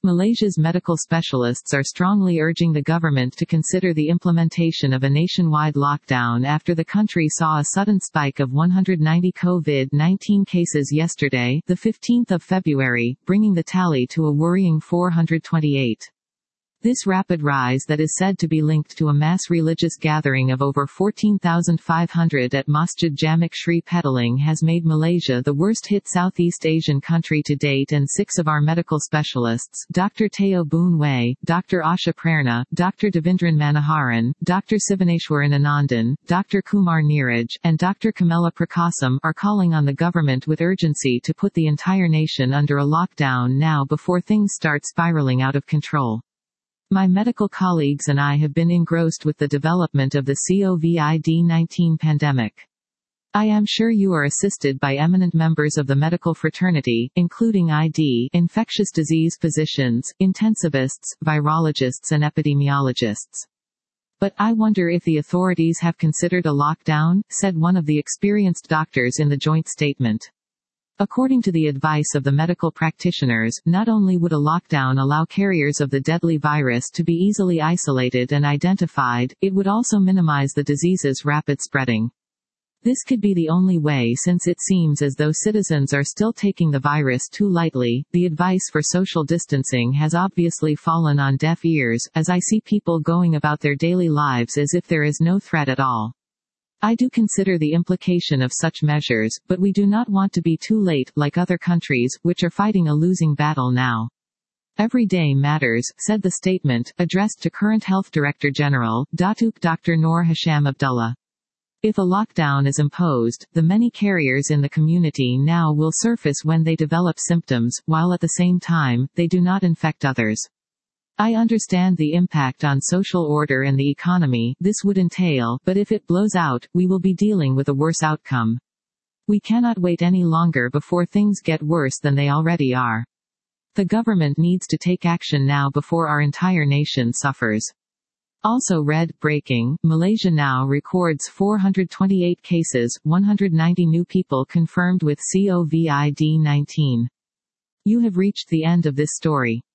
Malaysia's medical specialists are strongly urging the government to consider the implementation of a nationwide lockdown after the country saw a sudden spike of 190 COVID-19 cases yesterday, the 15th of February, bringing the tally to a worrying 428. This rapid rise that is said to be linked to a mass religious gathering of over 14,500 at Masjid Jamek Sri Petaling has made Malaysia the worst-hit Southeast Asian country to date, and 6 of our medical specialists, Dr. Teo Boon Wei, Dr. Asha Prerna, Dr. Devendran Manoharan, Dr. Sivaneshwaran Anandan, Dr. Kumar Neeraj, and Dr. Kamala Prakasam, are calling on the government with urgency to put the entire nation under a lockdown now before things start spiraling out of control. My medical colleagues and I have been engrossed with the development of the COVID-19 pandemic. I am sure you are assisted by eminent members of the medical fraternity, including infectious disease physicians, intensivists, virologists and epidemiologists. But I wonder if the authorities have considered a lockdown, said one of the experienced doctors in the joint statement. According to the advice of the medical practitioners, not only would a lockdown allow carriers of the deadly virus to be easily isolated and identified, it would also minimize the disease's rapid spreading. This could be the only way, since it seems as though citizens are still taking the virus too lightly. The advice for social distancing has obviously fallen on deaf ears, as I see people going about their daily lives as if there is no threat at all. I do consider the implication of such measures, but we do not want to be too late, like other countries, which are fighting a losing battle now. Every day matters, said the statement, addressed to current Health Director General, Datuk Dr. Noor Hisham Abdullah. If a lockdown is imposed, the many carriers in the community now will surface when they develop symptoms, while at the same time, they do not infect others. I understand the impact on social order and the economy this would entail, but if it blows out, we will be dealing with a worse outcome. We cannot wait any longer before things get worse than they already are. The government needs to take action now before our entire nation suffers. Also read, breaking, Malaysia now records 428 cases, 190 new people confirmed with COVID-19. You have reached the end of this story.